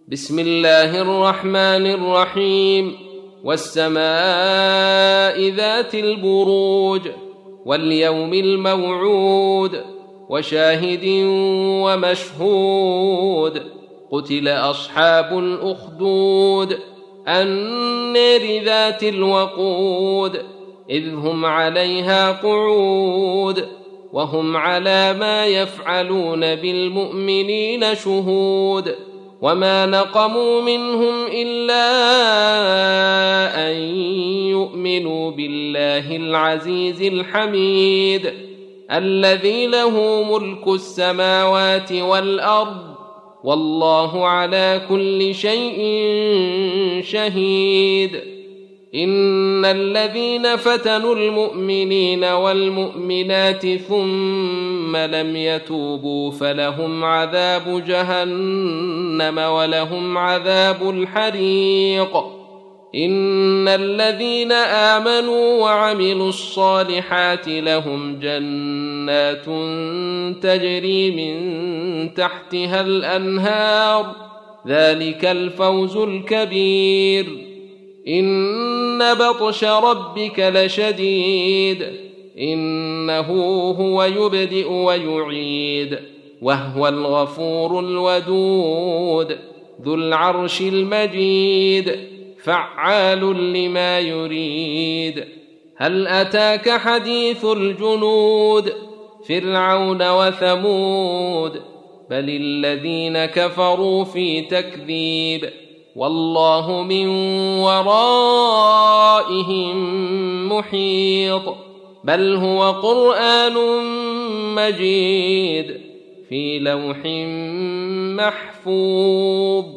بسم الله الرحمن الرحيم. والسماء ذات البروج واليوم الموعود وشاهد ومشهود. قتل أصحاب الأخدود النار ذات الوقود إذ هم عليها قعود وهم على ما يفعلون بالمؤمنين شهود. وما نقموا منهم إلا أن يؤمنوا بالله العزيز الحميد الذي له ملك السماوات والأرض والله على كل شيء شهيد. إن الذين فتنوا المؤمنين والمؤمنات ثم لم يتوبوا فلهم عذاب جهنم ولهم عذاب الحريق. إن الذين آمنوا وعملوا الصالحات لهم جنات تجري من تحتها الأنهار ذلك الفوز الكبير. إن بطش ربك لشديد إنه هو يبدئ ويعيد وهو الغفور الودود ذو العرش المجيد فعال لما يريد. هل أتاك حديث الجنود فرعون وثمود بل الذين كفروا في تكذيب والله من ورائهم محيط. بل هو قرآن مجيد في لوح محفوظ.